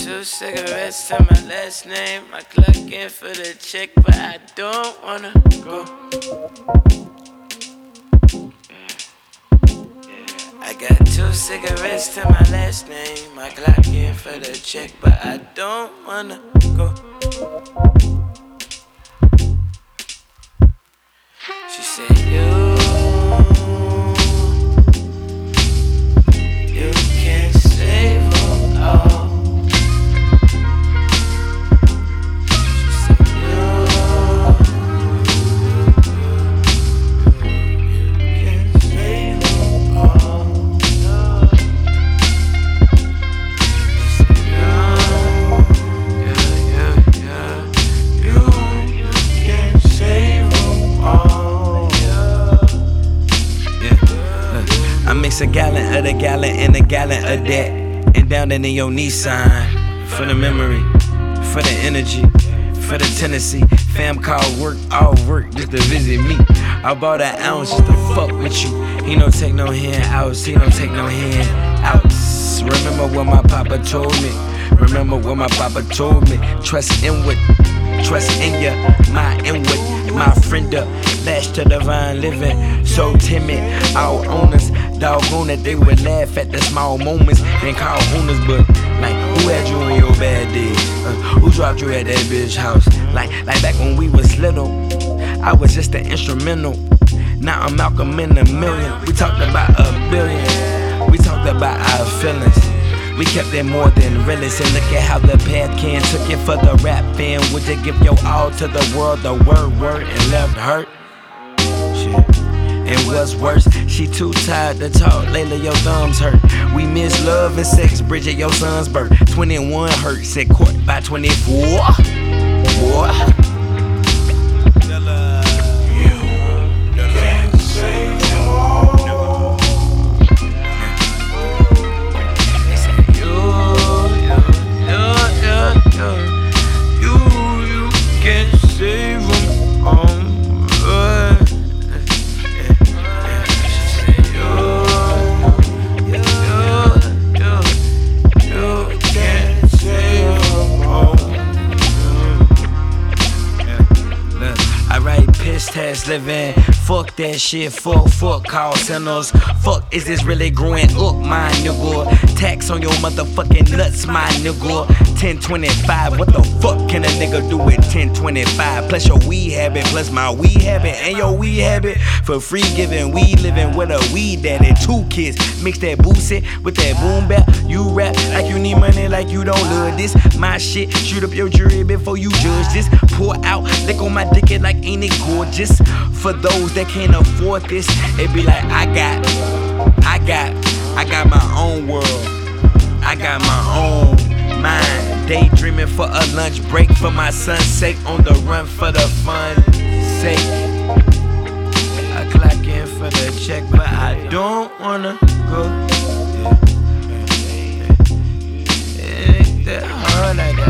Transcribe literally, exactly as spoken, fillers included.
two cigarettes to my last name. I clock in for the check, but I don't wanna go. I got two cigarettes to my last name. I clock in for the check, but I don't wanna go. She said, you, you can't save them all. She said, you, you can't save them all. She said, you, yeah, yeah, yeah, you, you can't save them all. I mix a gallon of the gallon and a gallon of that, and down in your Nissan. For the memory, for the energy, for the Tennessee. Fam called work, all work just to visit me. I bought an ounce just to fuck with you. He don't take no hand outs, he don't take no hand outs. Remember what my papa told me. Remember what my papa told me. Trust inward, trust in ya, my inward, my friend up. Latched to divine living, so timid. Our owners, doggone it, they would laugh at the small moments and call owners. But like, who had you on your bad days? Uh, who dropped you at that bitch house? Like, like back when we was little, I was just an instrumental. Now I'm Malcolm in a million. We talked about a billion. We talked about our feelings. We kept it more than realist, and look at how the path can took it for the rap fan. Would you give your all to the world, the word, word, and left hurt? And what's worse, she too tired to talk. Layla, your thumbs hurt. We miss love and sex. Bridget, your son's birth. twenty-one hurt. Set court by twenty-four. Boy. Test living, fuck that shit, fuck, fuck call centers. Fuck, is this really growing up, my nigga? Tax on your motherfucking nuts, my nigga. ten twenty-five, what the fuck can a nigga do with ten twenty-five? Plus your weed habit, plus my weed habit, and your weed habit. For free giving, we living with a weed daddy. Two kids, mix that boosie with that boom bap. You rap like you need money, like you don't love this. My shit, shoot up your jury before you judge this. Pour out, lick on my dick, it like ain't it gorgeous? For those that can't afford this, it be like I got, I got, I got my own world. I got my own mind. Daydreaming for a lunch break for my son's sake. On the run for the fun's sake. I clock in for the check, but I don't wanna go. It ain't that hard, I got